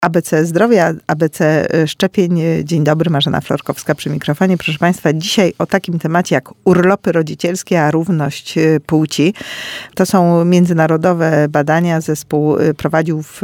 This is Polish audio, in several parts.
ABC Zdrowia, ABC Szczepień. Dzień dobry, Marzena Florkowska przy mikrofonie. Proszę Państwa, dzisiaj o takim temacie jak urlopy rodzicielskie, a równość płci. To są międzynarodowe badania. Zespół prowadził w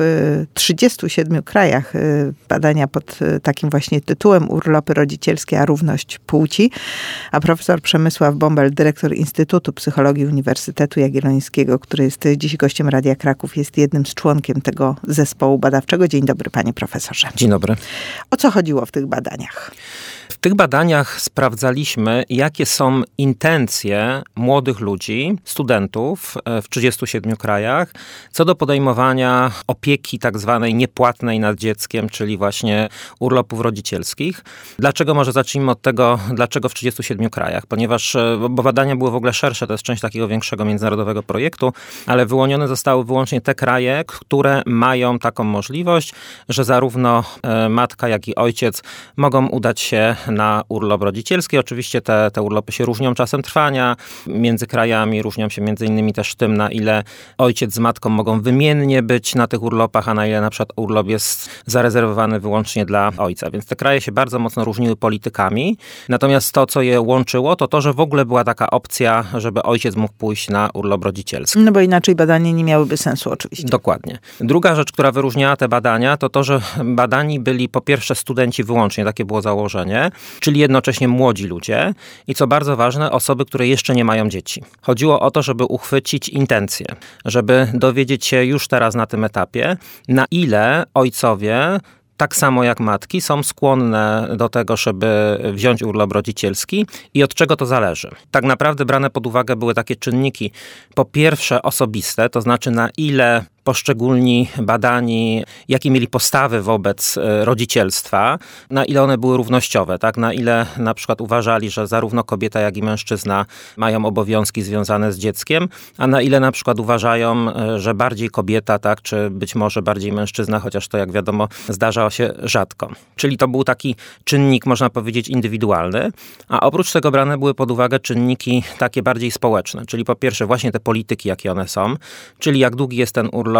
37 krajach badania pod takim właśnie tytułem Urlopy rodzicielskie, a równość płci. A profesor Przemysław Bąbel, dyrektor Instytutu Psychologii Uniwersytetu Jagiellońskiego, który jest dziś gościem Radia Kraków, jest jednym z członkiem tego zespołu badawczego. Dzień dobry, panie profesorze. Dzień dobry. O co chodziło w tych badaniach? W tych badaniach sprawdzaliśmy, jakie są intencje młodych ludzi, studentów w 37 krajach, co do podejmowania opieki tak zwanej niepłatnej nad dzieckiem, czyli właśnie urlopów rodzicielskich. Dlaczego? Może zacznijmy od tego, dlaczego w 37 krajach? Ponieważ, bo badania były w ogóle szersze, to jest część takiego większego międzynarodowego projektu, ale wyłonione zostały wyłącznie te kraje, które mają taką możliwość, że zarówno matka, jak i ojciec mogą udać się na urlop rodzicielski. Oczywiście te urlopy się różnią czasem trwania między krajami, różnią się między innymi też tym, na ile ojciec z matką mogą wymiennie być na tych urlopach, a na ile na przykład urlop jest zarezerwowany wyłącznie dla ojca. Więc te kraje się bardzo mocno różniły politykami. Natomiast to, co je łączyło, to, że w ogóle była taka opcja, żeby ojciec mógł pójść na urlop rodzicielski. No bo inaczej badania nie miałyby sensu oczywiście. Dokładnie. Druga rzecz, która wyróżniała te badania, to, że badani byli po pierwsze studenci wyłącznie, takie było założenie, czyli jednocześnie młodzi ludzie i co bardzo ważne, osoby, które jeszcze nie mają dzieci. Chodziło o to, żeby uchwycić intencje, żeby dowiedzieć się już teraz na tym etapie, na ile ojcowie, tak samo jak matki, są skłonne do tego, żeby wziąć urlop rodzicielski i od czego to zależy. Tak naprawdę brane pod uwagę były takie czynniki, po pierwsze osobiste, to znaczy na ile poszczególni badani, jakie mieli postawy wobec rodzicielstwa, na ile one były równościowe, tak? Na ile na przykład uważali, że zarówno kobieta, jak i mężczyzna mają obowiązki związane z dzieckiem, a na ile na przykład uważają, że bardziej kobieta, tak? Czy być może bardziej mężczyzna, chociaż to jak wiadomo zdarza się rzadko. Czyli to był taki czynnik, można powiedzieć, indywidualny, a oprócz tego brane były pod uwagę czynniki takie bardziej społeczne, czyli po pierwsze właśnie te polityki, jakie one są, czyli jak długi jest ten urlop,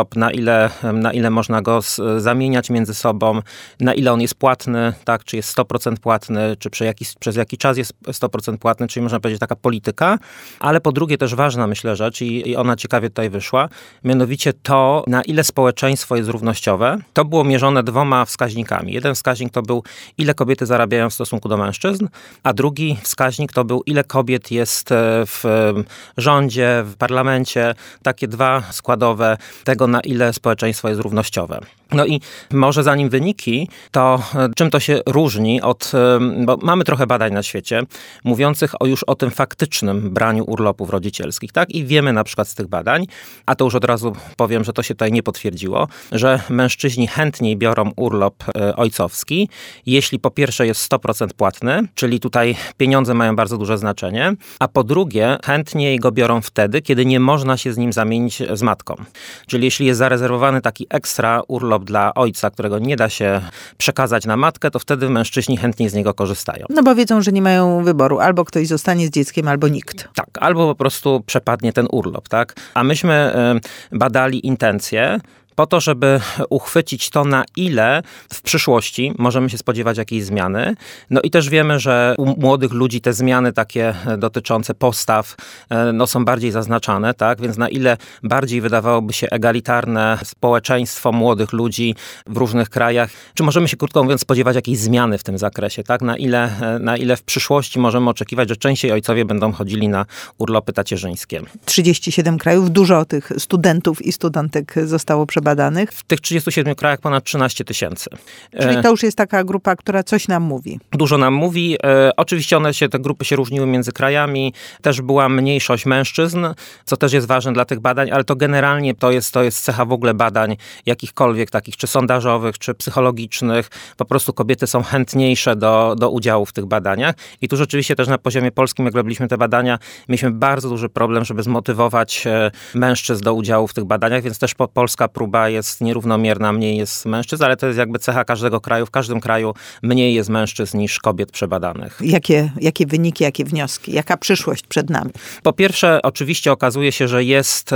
na ile można go zamieniać między sobą, na ile on jest płatny, tak, czy jest 100% płatny, czy przez jaki czas jest 100% płatny, czyli można powiedzieć taka polityka, ale po drugie też ważna, myślę, rzecz i ona ciekawie tutaj wyszła, mianowicie to, na ile społeczeństwo jest równościowe. To było mierzone dwoma wskaźnikami. Jeden wskaźnik to był, ile kobiety zarabiają w stosunku do mężczyzn, a drugi wskaźnik to był, ile kobiet jest w rządzie, w parlamencie. Takie dwa składowe tego, na ile społeczeństwo jest równościowe. No i może zanim wyniki, to czym to się różni od, bo mamy trochę badań na świecie mówiących już o tym faktycznym braniu urlopów rodzicielskich, tak? I wiemy na przykład z tych badań, a to już od razu powiem, że to się tutaj nie potwierdziło, że mężczyźni chętniej biorą urlop ojcowski, jeśli po pierwsze jest 100% płatny, czyli tutaj pieniądze mają bardzo duże znaczenie, a po drugie chętniej go biorą wtedy, kiedy nie można się z nim zamienić z matką. Czyli jeśli jest zarezerwowany taki ekstra urlop dla ojca, którego nie da się przekazać na matkę, to wtedy mężczyźni chętniej z niego korzystają. No bo wiedzą, że nie mają wyboru. Albo ktoś zostanie z dzieckiem, albo nikt. Tak, albo po prostu przepadnie ten urlop, tak? A myśmy badali intencje po to, żeby uchwycić to, na ile w przyszłości możemy się spodziewać jakiejś zmiany. No i też wiemy, że u młodych ludzi te zmiany takie dotyczące postaw są bardziej zaznaczane, tak? Więc na ile bardziej wydawałoby się egalitarne społeczeństwo młodych ludzi w różnych krajach, czy możemy się, krótko mówiąc, spodziewać jakiejś zmiany w tym zakresie, tak? Na ile w przyszłości możemy oczekiwać, że częściej ojcowie będą chodzili na urlopy tacierzyńskie. 37 krajów, dużo tych studentów i studentek zostało przebadanych. W tych 37 krajach ponad 13 000. Czyli to już jest taka grupa, która coś nam mówi. Dużo nam mówi. Oczywiście te grupy się różniły między krajami. Też była mniejszość mężczyzn, co też jest ważne dla tych badań, ale to generalnie to jest cecha w ogóle badań jakichkolwiek takich, czy sondażowych, czy psychologicznych. Po prostu kobiety są chętniejsze do udziału w tych badaniach. I tu rzeczywiście też na poziomie polskim, jak robiliśmy te badania, mieliśmy bardzo duży problem, żeby zmotywować mężczyzn do udziału w tych badaniach, więc też polska próba liczba jest nierównomierna, mniej jest mężczyzn, ale to jest jakby cecha każdego kraju. W każdym kraju mniej jest mężczyzn niż kobiet przebadanych. Jakie wyniki, jakie wnioski? Jaka przyszłość przed nami? Po pierwsze, oczywiście okazuje się, że jest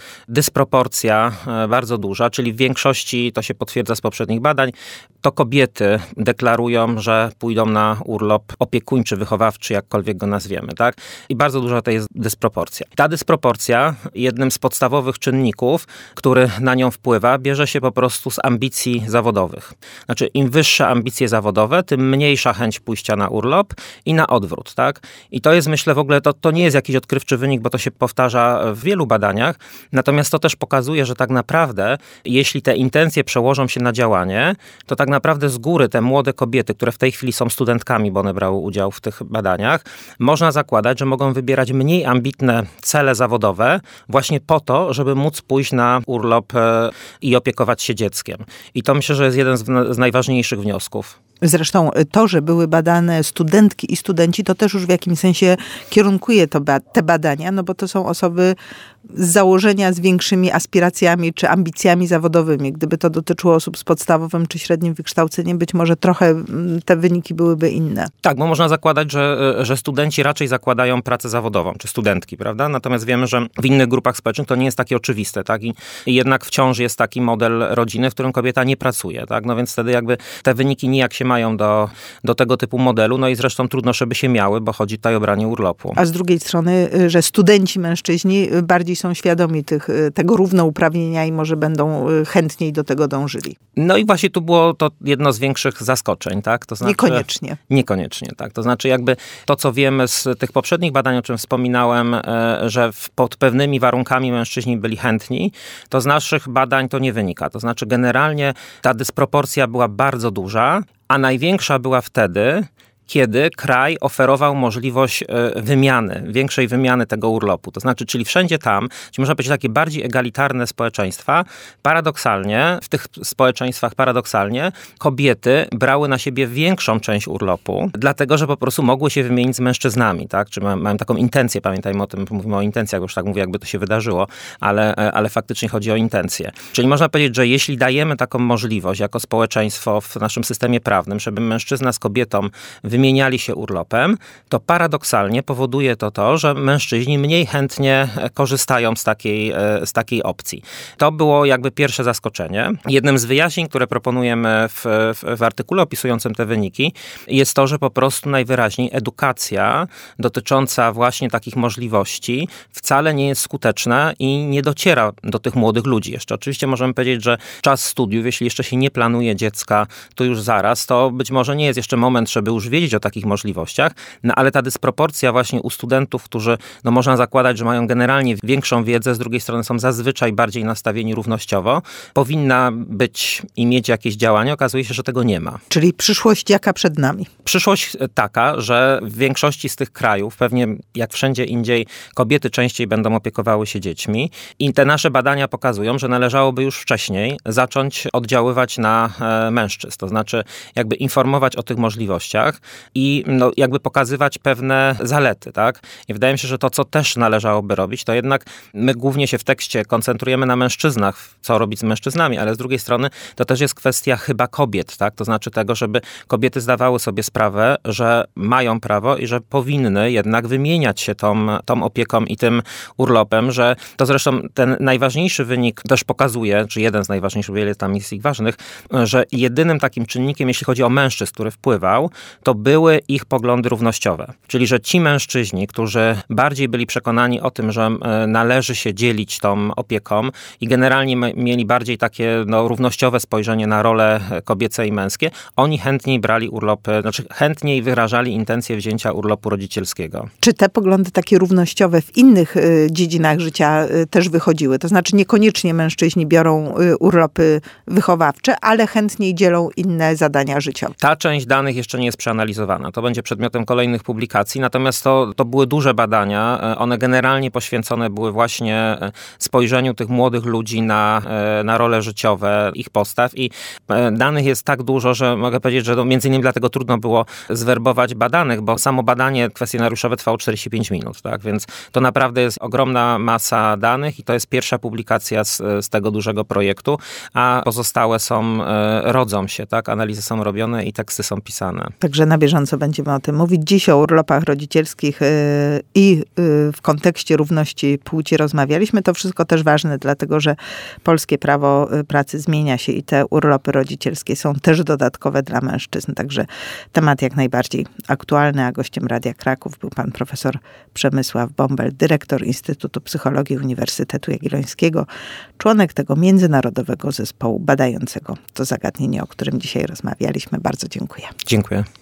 dysproporcja bardzo duża, czyli w większości, to się potwierdza z poprzednich badań, to kobiety deklarują, że pójdą na urlop opiekuńczy, wychowawczy, jakkolwiek go nazwiemy, tak? I bardzo duża to jest dysproporcja. Ta dysproporcja, jednym z podstawowych czynników, który na nią wpływa, bierze się po prostu z ambicji zawodowych. Znaczy, im wyższe ambicje zawodowe, tym mniejsza chęć pójścia na urlop i na odwrót, tak? I to jest, myślę, w ogóle, to nie jest jakiś odkrywczy wynik, bo to się powtarza w wielu badaniach, natomiast to też pokazuje, że tak naprawdę, jeśli te intencje przełożą się na działanie, to tak naprawdę z góry te młode kobiety, które w tej chwili są studentkami, bo one brały udział w tych badaniach, można zakładać, że mogą wybierać mniej ambitne cele zawodowe właśnie po to, żeby móc pójść na urlop i opiekować się dzieckiem. I to myślę, że jest jeden z najważniejszych wniosków. Zresztą to, że były badane studentki i studenci, to też już w jakimś sensie kierunkuje te badania, no bo to są osoby z założenia z większymi aspiracjami czy ambicjami zawodowymi. Gdyby to dotyczyło osób z podstawowym czy średnim wykształceniem, być może trochę te wyniki byłyby inne. Tak, bo można zakładać, że studenci raczej zakładają pracę zawodową, czy studentki, prawda? Natomiast wiemy, że w innych grupach społecznych to nie jest takie oczywiste, tak? I jednak wciąż jest taki model rodziny, w którym kobieta nie pracuje, tak? No więc wtedy jakby te wyniki nijak się mają do tego typu modelu, no i zresztą trudno, żeby się miały, bo chodzi tutaj o branie urlopu. A z drugiej strony, że studenci mężczyźni bardziej są świadomi tego równouprawnienia i może będą chętniej do tego dążyli. No i właśnie tu było to jedno z większych zaskoczeń, tak? To znaczy, Niekoniecznie. Niekoniecznie, tak. To znaczy jakby to, co wiemy z tych poprzednich badań, o czym wspominałem, że pod pewnymi warunkami mężczyźni byli chętni, to z naszych badań to nie wynika. To znaczy generalnie ta dysproporcja była bardzo duża, a największa była wtedy, kiedy kraj oferował możliwość większej wymiany tego urlopu. To znaczy, czyli wszędzie tam, gdzie można powiedzieć takie bardziej egalitarne społeczeństwa, paradoksalnie, w tych społeczeństwach kobiety brały na siebie większą część urlopu, dlatego, że po prostu mogły się wymienić z mężczyznami, tak? Czy mają taką intencję, pamiętajmy o tym, mówimy o intencjach, bo już tak mówię, jakby to się wydarzyło, ale faktycznie chodzi o intencje. Czyli można powiedzieć, że jeśli dajemy taką możliwość jako społeczeństwo w naszym systemie prawnym, żeby mężczyzna z kobietą wymieniali się urlopem, to paradoksalnie powoduje to, że mężczyźni mniej chętnie korzystają z takiej opcji. To było jakby pierwsze zaskoczenie. Jednym z wyjaśnień, które proponujemy w artykule opisującym te wyniki, jest to, że po prostu najwyraźniej edukacja dotycząca właśnie takich możliwości wcale nie jest skuteczna i nie dociera do tych młodych ludzi jeszcze. Oczywiście możemy powiedzieć, że czas studiów, jeśli jeszcze się nie planuje dziecka, to już zaraz, to być może nie jest jeszcze moment, żeby już wiedzieć o takich możliwościach, no ale ta dysproporcja właśnie u studentów, którzy, no można zakładać, że mają generalnie większą wiedzę, z drugiej strony są zazwyczaj bardziej nastawieni równościowo, powinna być i mieć jakieś działanie, okazuje się, że tego nie ma. Czyli przyszłość jaka przed nami? Przyszłość taka, że w większości z tych krajów, pewnie jak wszędzie indziej, kobiety częściej będą opiekowały się dziećmi i te nasze badania pokazują, że należałoby już wcześniej zacząć oddziaływać na mężczyzn, to znaczy jakby informować o tych możliwościach i no, jakby pokazywać pewne zalety, tak? I wydaje mi się, że to, co też należałoby robić, to jednak my głównie się w tekście koncentrujemy na mężczyznach, co robić z mężczyznami, ale z drugiej strony to też jest kwestia chyba kobiet, tak? To znaczy tego, żeby kobiety zdawały sobie sprawę, że mają prawo i że powinny jednak wymieniać się tą opieką i tym urlopem, że to zresztą ten najważniejszy wynik też pokazuje, czy jeden z najważniejszych, wiele tam jest ich ważnych, że jedynym takim czynnikiem, jeśli chodzi o mężczyzn, który wpływał, to były ich poglądy równościowe. Czyli, że ci mężczyźni, którzy bardziej byli przekonani o tym, że należy się dzielić tą opieką i generalnie mieli bardziej takie równościowe spojrzenie na role kobiece i męskie, oni chętniej brali urlopy, znaczy chętniej wyrażali intencję wzięcia urlopu rodzicielskiego. Czy te poglądy takie równościowe w innych dziedzinach życia też wychodziły? To znaczy niekoniecznie mężczyźni biorą urlopy wychowawcze, ale chętniej dzielą inne zadania życiowe. Ta część danych jeszcze nie jest przeanalizowana. przeanalizowana. To będzie przedmiotem kolejnych publikacji, natomiast to były duże badania. One generalnie poświęcone były właśnie spojrzeniu tych młodych ludzi na role życiowe, ich postaw i danych jest tak dużo, że mogę powiedzieć, że między innymi dlatego trudno było zwerbować badanych, bo samo badanie kwestionariuszowe trwało 45 minut, tak? Więc to naprawdę jest ogromna masa danych i to jest pierwsza publikacja z tego dużego projektu, a pozostałe rodzą się, tak? Analizy są robione i teksty są pisane. Także na bieżąco będziemy o tym mówić. Dziś o urlopach rodzicielskich i w kontekście równości płci rozmawialiśmy. To wszystko też ważne, dlatego że polskie prawo pracy zmienia się i te urlopy rodzicielskie są też dodatkowe dla mężczyzn. Także temat jak najbardziej aktualny, a gościem Radia Kraków był pan profesor Przemysław Bąbel, dyrektor Instytutu Psychologii Uniwersytetu Jagiellońskiego, członek tego międzynarodowego zespołu badającego to zagadnienie, o którym dzisiaj rozmawialiśmy. Bardzo dziękuję. Dziękuję.